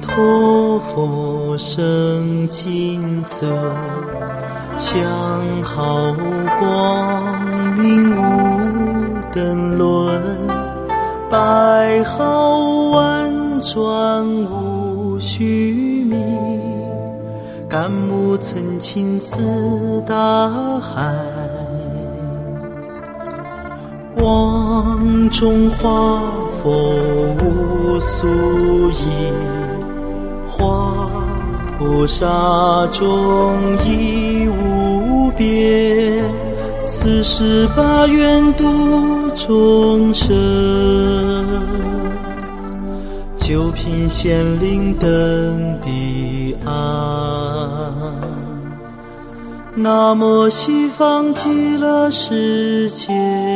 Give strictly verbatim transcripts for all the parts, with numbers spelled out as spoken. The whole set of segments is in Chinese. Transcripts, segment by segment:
陀佛，生金色，香好光明无等伦，白毫婉转无虚名，感目曾亲似大海，光中华佛无宿意，花菩萨中亦无别，四十八愿度众生，九品仙灵登彼岸。南无西方极乐世界，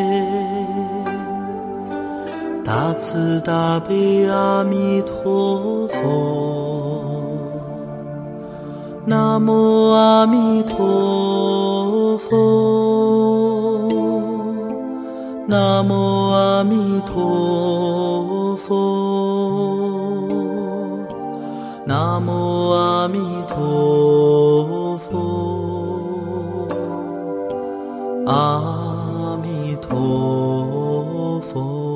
大慈大悲阿弥陀佛，南无阿弥陀佛，南无阿弥陀佛，南无阿弥陀佛，阿弥陀佛。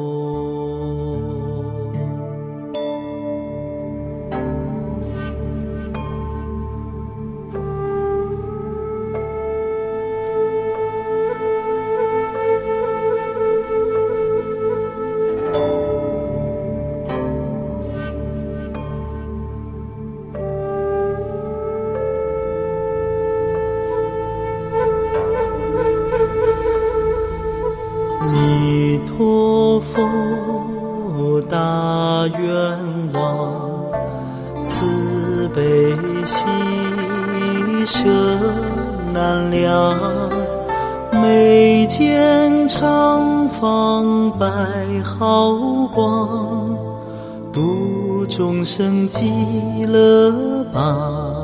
弥陀佛，大愿望，慈悲喜舍难量，眉间常放白毫光，度众生极乐邦。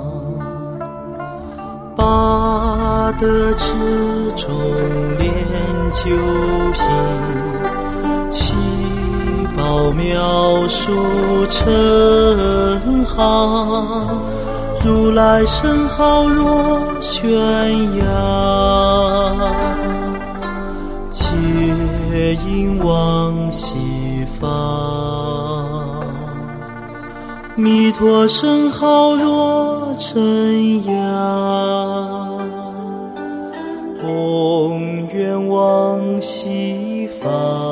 八德之中炼九品，七宝妙术成行，如来圣号若宣扬，皆因往西方。弥陀圣号若真扬，宏愿往西方。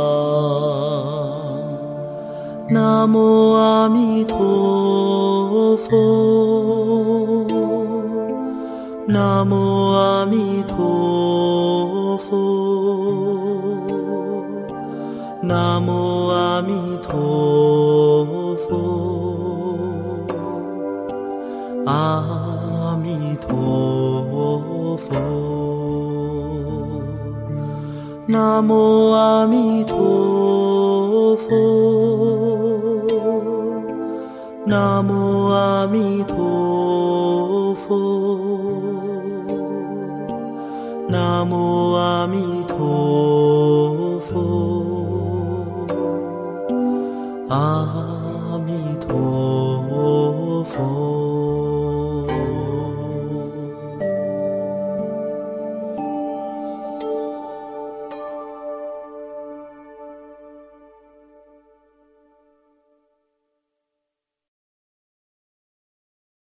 南无阿弥陀佛，南无阿弥陀佛，南无阿弥陀佛，阿弥陀佛，南无阿弥陀佛，南无阿弥陀佛，南无阿弥陀佛，阿弥陀佛。